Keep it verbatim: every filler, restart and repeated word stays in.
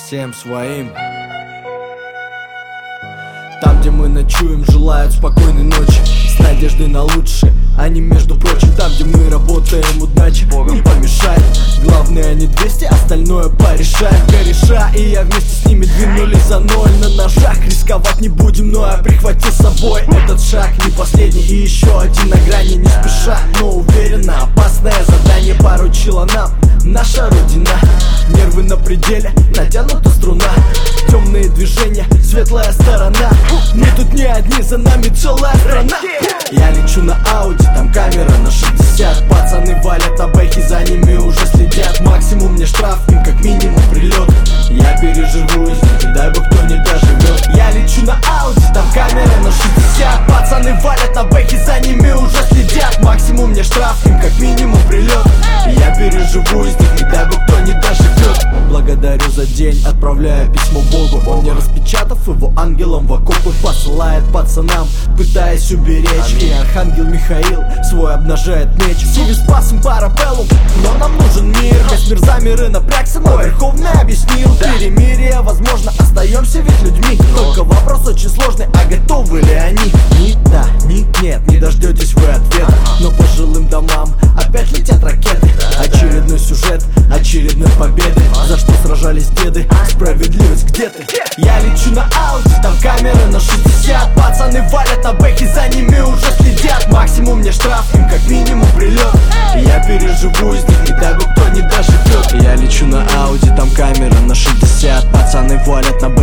всем своим. Там, где мы ночуем, желают спокойной ночи, с надеждой на лучшее, а не между прочим. Там, где мы работаем, удача не помешает. Главное не двести, остальное порешаем. Кореша и я вместе с ними двинулись за ноль на ножах. Рисковать не будем, но я прихватил с собой этот шаг. Не последний и еще один на грани, не спеша, но уверенно. Опасное задание поручила нам наша родина. Нервы на пределе, натянута струна. Темные движения, светлая сторона. Мы тут не одни, за нами целая страна. Я лечу на Ауди, там камера на шестьдесят. Пацаны валят на бэхи, за ними уже следят. Максимум мне штраф, им как минимум прилет. Я переживу из них, дай бог кто не доживет. Я лечу на Ауди, там камера на шестьдесят. Пацаны валят на бэхи, за ними уже следят. Максимум мне штраф, им как минимум прилет. Я переживу из них, дай бог кто не доживет. Благодарю за день, отправляю письмо Богу. Он, не распечатав его, ангелом в окопы посылает пацанам, пытаясь уберечь. И архангел Михаил свой обнажает меч. Сиви спасом парапеллум, но нам нужен мир. Весь мир замер и напрягся, но Верховный объяснил. Перемирие возможно, остаемся ведь людьми. Только вопрос очень сложный, а готовы ли они? Ни да, ни нет, не дождетесь вы ответа. Но по жилым домам опять летят ракеты. Очередной сюжет, очередной победы. За что сражались деды, справедливость где ты? Я лечу на Ауди, там камера на шестьдесят. Пацаны валят на бэхи, за ними уже следят. Максимум мне штраф, им как минимум прилет. Я переживу из них, не дай бог кто не доживет. Я лечу на Ауди, там камера на шестьдесят. Пацаны валят на